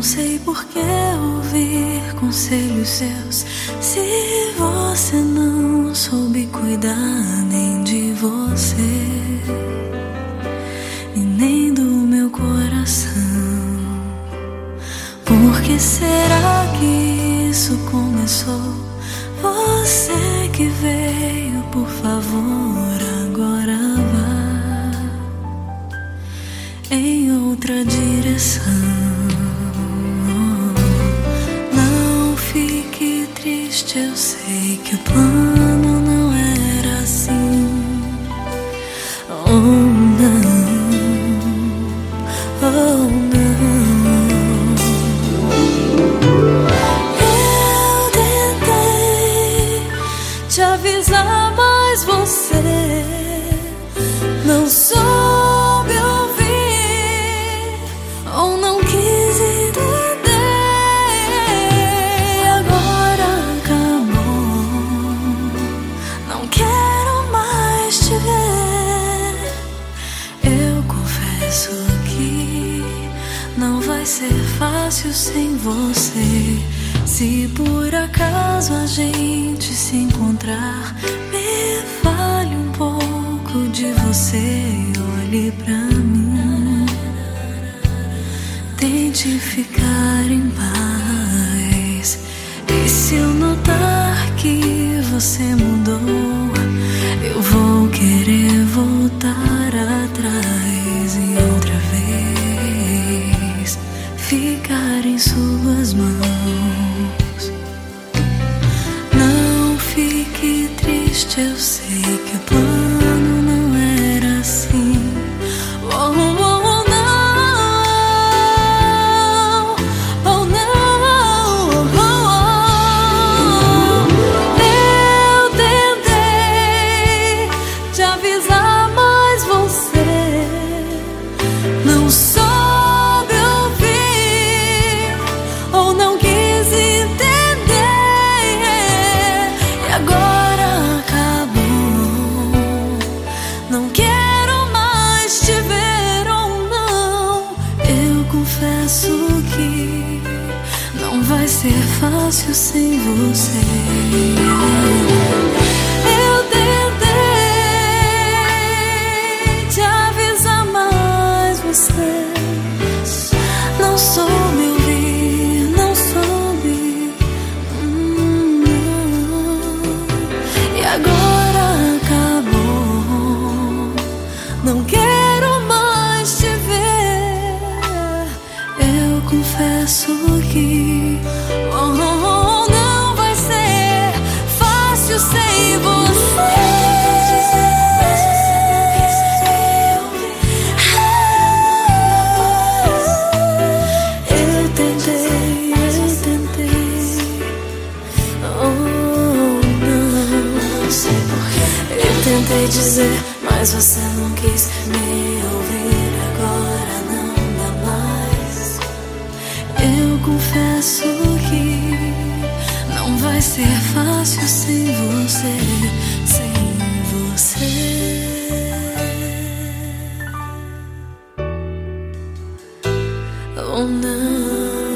sei por que ouvir conselhos seus, se você não soube cuidar nem de você e nem do meu coração. Por que será que isso começou? Você que veio, por favor, agora vá em outra direção. Não fique triste, eu sei que o plano não era assim. Oh não, oh não. Eu tentei te avisar, mas você não soube ouvir ou não quis entender. Agora acabou, não quero mais te ver. Eu confesso que não vai ser fácil sem você. Se por acaso a gente se encontrar, me fale um pouco de você, olhe pra mim, tente ficar em paz. E se eu notar que você mudou, eu vou querer voltar atrás e outra vez ficar em suas mãos. Não fique triste, eu sei que o plano não era assim. Oh, oh, não, oh, não, oh, oh. Eu tentei te avisar, mas você não soube ouvir ou não quis entender. E agora acabou, não quero mais te ver ou não. Eu confesso que não vai ser fácil sem você. Eu tentei te avisar, mas você não soube ouvir, não soube. E agora acabou, não quero mais te ver. Eu confesso que oh, oh, oh, não vai ser fácil sem você. Eu tentei, oh não, não sei porquê. Eu tentei dizer, mas você não quis me ouvir. Agora não dá mais. Eu confesso que não vai ser fácil sem você, sem você. Oh não.